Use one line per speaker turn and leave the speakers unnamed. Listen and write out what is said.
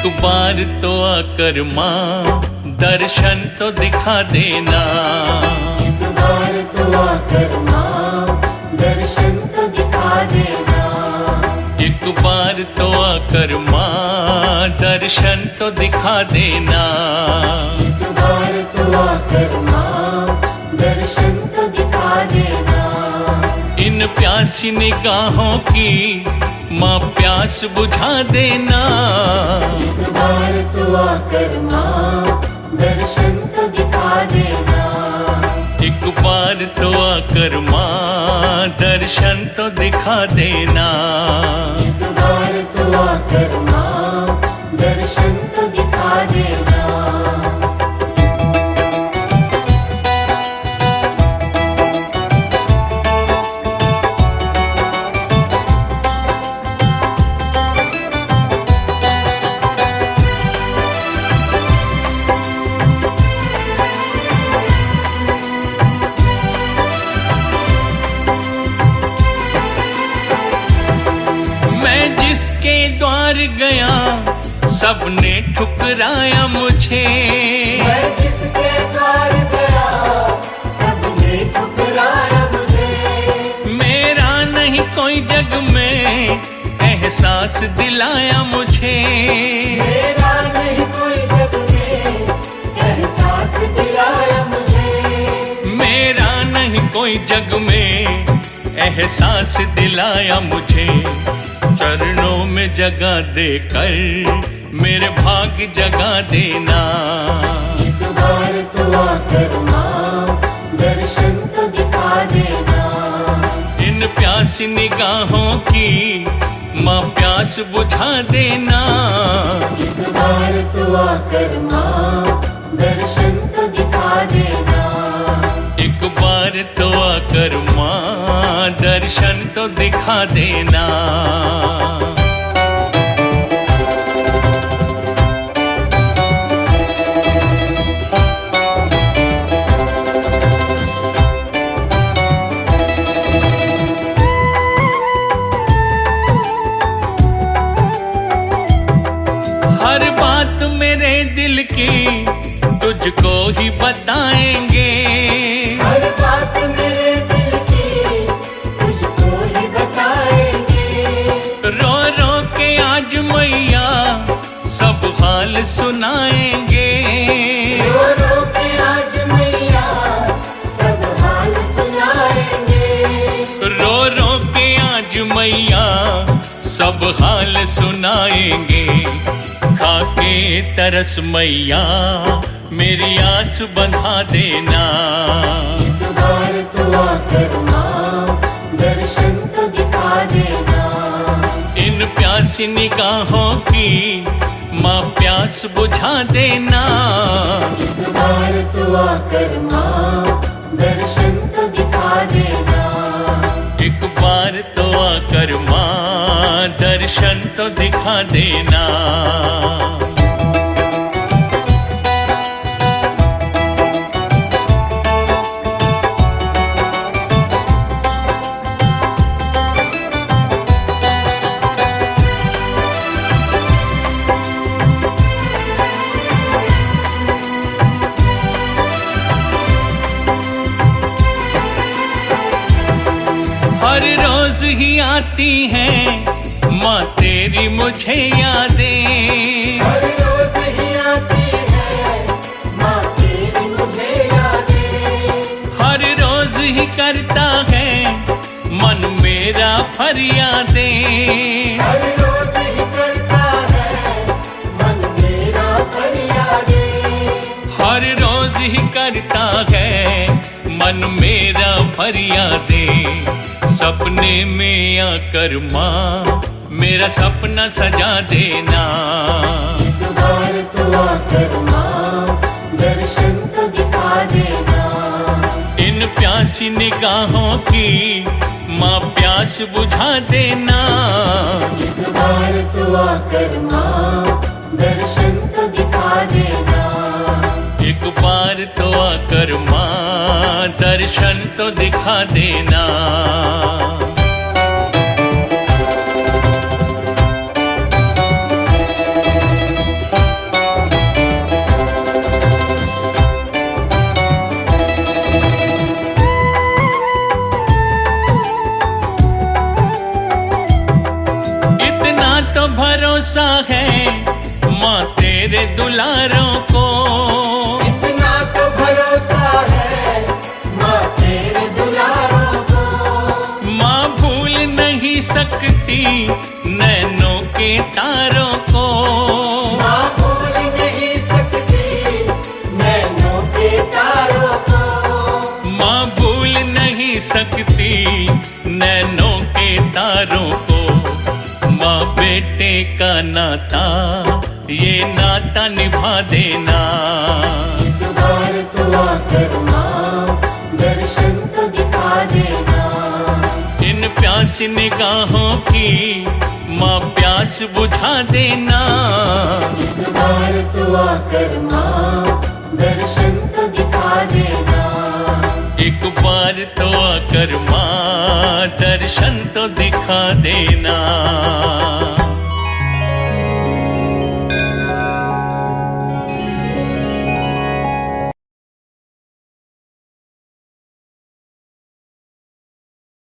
एक बार तो आकर माँ दर्शन तो दिखा देना।
एक बार तो आकर माँ दर्शन तो दिखा देना।
एक बार तो आकर माँ दर्शन तो दिखा देना।
एक बार तो आकर माँ दर्शन तो दिखा देना।
इन प्यासी निगाहों की माँ प्यास बुझा देना।
एक बार तो आकर माँ दर्शन तो दिखा देना।
एक बार तो आकर माँ दर्शन तो दिखा देना।
एक बार तो आकर माँ दर्शन तो दिखा देना।
जिसके द्वार गया सबने ठुकराया मुझे।
मैं जिसके द्वार गया सबने ठुकराया मुझे।
मेरा नहीं कोई जग में एहसास दिलाया मुझे।
मेरा नहीं कोई जग में एहसास दिलाया मुझे।
मेरा नहीं कोई जग में एहसास दिलाया मुझे। चरणों में जगह देकर मेरे भाग्य जगा देना।
एक बार तो आकर माँ दर्शन तो दिखा देना।
इन प्यासी निगाहों की माँ प्यास बुझा देना।
एक बार तो आकर माँ दर्शन तो दिखा देना।
एक बार तो आकर माँ दर्शन तो दिखा देना। हर बात मेरे दिल की तुझको ही बताएंगे।
हर बात मेरे दिल की तुझको ही बताएंगे।
रो रो के आज मैया सब हाल सुनाएंगे।
रो रो के आज मैया सब हाल सुनाएंगे।
रो रो के आज मैया सब हाल सुनाएंगे। खाके तरस मैया मेरी आस बंधा देना।
एक बार तो आकर माँ दर्शन तो दिखा देना।
इन प्यासी निगाहों की माँ प्यास बुझा देना।
एक बार तो आकर माँ दर्शन तो दिखा देना।
एक बार तो आकर माँ दर्शन तो दिखा देना। हर रोज ही आती हैं माँ तेरी मुझे यादें।
हर रोज ही आती है माँ तेरी मुझे यादें।
हर रोज ही करता है मन मेरा फरियादें।
हर रोज ही करता है मन मेरा फरियादें।
हर रोज ही करता है मन मेरा फरियादें। सपने में आकर माँ मेरा सपना सजा देना।
एक बार तो आकर माँ दर्शन तो दिखा देना।
इन प्यासी निगाहों की माँ प्यास बुझा देना।
एक बार तो आकर माँ दर्शन तो दिखा देना।
एक बार तो आकर माँ दर्शन तो दिखा देना। माँ तेरे दुलारों को
इतना तो भरोसा है माँ तेरे दुलारों को।
माँ भूल नहीं सकती नैनों के तारों को।
माँ भूल नहीं सकती नैनों के तारों को।
माँ भूल नहीं सकती नैनों के तारों को। माँ बेटे का नाता ये नाता निभा देना।
एक बार तो आकर माँ दर्शन तो दिखा देना।
इन प्यास निगाहों की माँ प्यास बुझा देना।
एक बार तो आकर माँ दर्शन तो दिखा देना।
एक बार तो आकर माँ दर्शन तो दिखा देना।